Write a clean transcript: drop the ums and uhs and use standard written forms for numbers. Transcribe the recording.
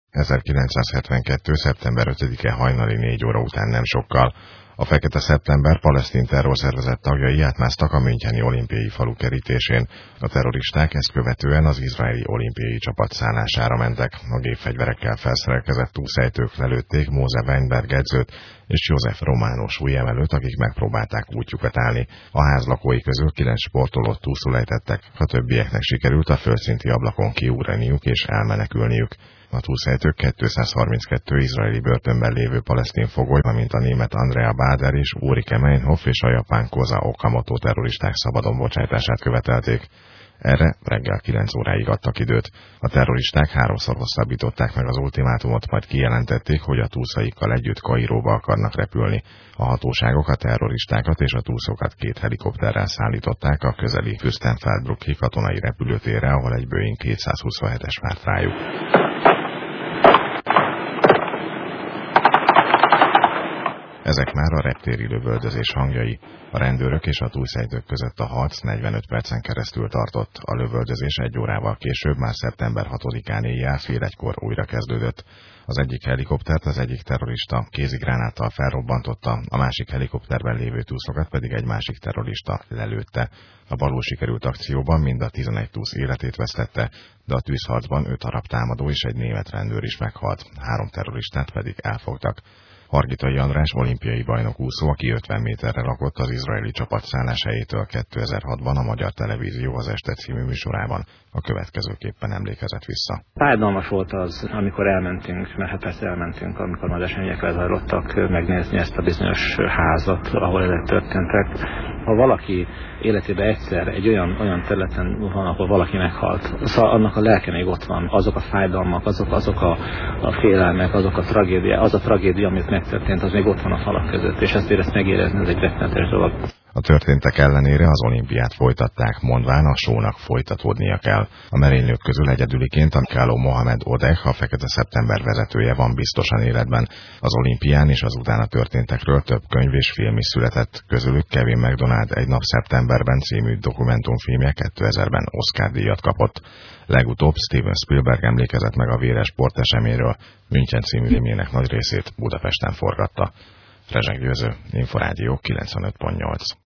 1972. szeptember 5-e hajnali 4 óra után nem sokkal a Fekete Szeptember palesztin terrorszervezet tagjai átmásztak a müncheni olimpiai falu kerítésén. A terroristák ezt követően az izraeli olimpiai csapat szállására mentek. A gépfegyverekkel felszerelkezett túlszejtők lelőtték Mose Weinberg edzőt és József Romano súlyemelőt, akik megpróbálták útjukat állni. A ház lakói közül 9 sportolót túlszul ejtettek, a többieknek sikerült a földszinti ablakon kiugraniuk és elmenekülniük. A túlszejtők 232 izraeli börtönben lévő palesztin fogoly, amint a német Andrea Bader és Ulrike Meinhof és a japán Koza Okamoto terroristák szabadon bocsátását követelték. Erre reggel 9 óráig adtak időt. A terroristák 3-szor hosszabbították meg az ultimátumot, majd kijelentették, hogy a túlszaikkal együtt Kairóba akarnak repülni. A hatóságok a terroristákat és a túlszokat 2 helikopterrel szállították a közeli Fürstenfeldbrucki katonai repülőtérre, ahol egy Boeing 227-es várt rájuk. Ezek már a reptéri lövöldözés hangjai. A rendőrök és a túlszejtők között a harc 45 percen keresztül tartott. A lövöldözés 1 órával később, már szeptember 6-án éjjel fél 1-kor újra kezdődött. Az egyik helikoptert az egyik terrorista kézigránáttal felrobbantotta, a másik helikopterben lévő túszokat pedig egy másik terrorista lelőtte. A balul sikerült akcióban mind a 11 túsz életét vesztette, de a tűzharcban 5 arab támadó és egy német rendőr is meghalt, 3 terroristát pedig elfogtak. Hargitai András olimpiai bajnok úszó, aki 50 méterre lakott az izraeli csapat szálláshelyétől 2006-ban a Magyar Televízió az Este című műsorában, a következőképpen emlékezett vissza. Fájdalmas volt az, amikor elmentünk, mert hát persze elmentünk, amikor az események lezajlottak, megnézni ezt a bizonyos házat, ahol ezek történtek. Ha valaki életében egyszer egy olyan területen van, ahol valaki meghalt, szóval annak a lelke még ott van, azok a fájdalmak, azok a félelmek, azok a tragédia, az a tragédia, amit megtörtént, az még ott van a falak között, és ezt megérezni, ez egy rettenetes dolog. A történtek ellenére az olimpiát folytatták, mondván a sónak folytatódnia kell. A merénylők közül egyedüliként a Káló Mohamed Odeh, a Fekete Szeptember vezetője van biztosan életben. Az olimpián és az utána történtekről több könyv és film is született, közülük Kevin McDonald Egy nap szeptemberben című dokumentumfilmje 2000-ben Oscar-díjat kapott. Legutóbb Steven Spielberg emlékezett meg a véres sporteseményről, München című filmjének nagy részét Budapesten forgatta. Rezseg Győző, Inforádió 95.8.